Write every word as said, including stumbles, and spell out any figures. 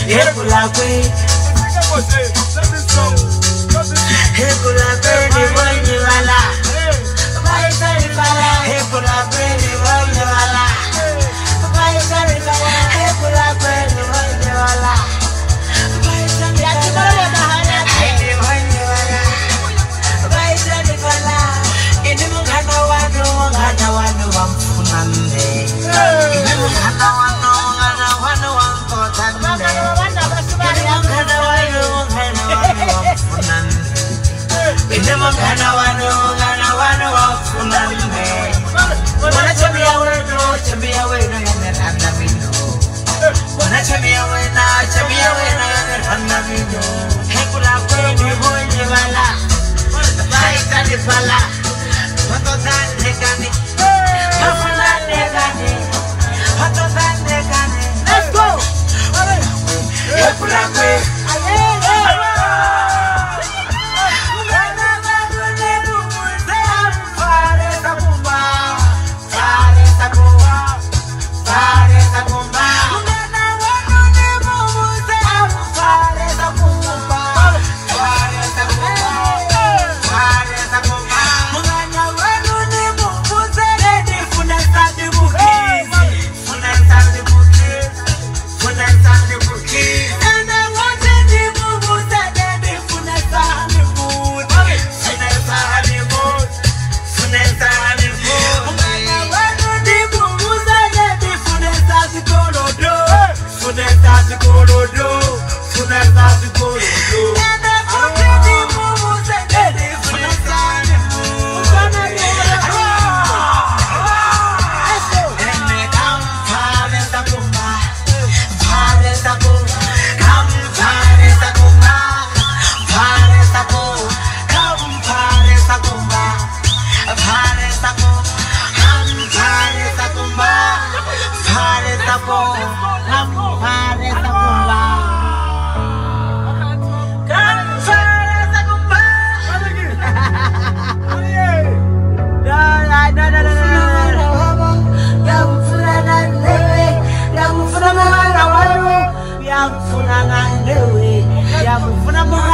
Hebula kwe. Hebula kwe ni wani wala. Hebula kwe ni wani wala. Hebula kwe ni wani wala. Ini mungkana wanu, mungkana wanu wamfunande. Ini mungkana wanu, mungkana wanu wamkotande. Ini mungkana wanu, mungkana wanu wamfunande. Ini mungkana wanu, mungkana wanu wamfunande. Wana chambia wenu, chambia wenu yanerana mino. Wana chambia wena, chambia wena yanerana mino. Hekula kweni mwenye wala. Baita ni pala. Pato dande gani, pafuna de gani, pato dande gani. Let's go. Hebula kwe. Funana,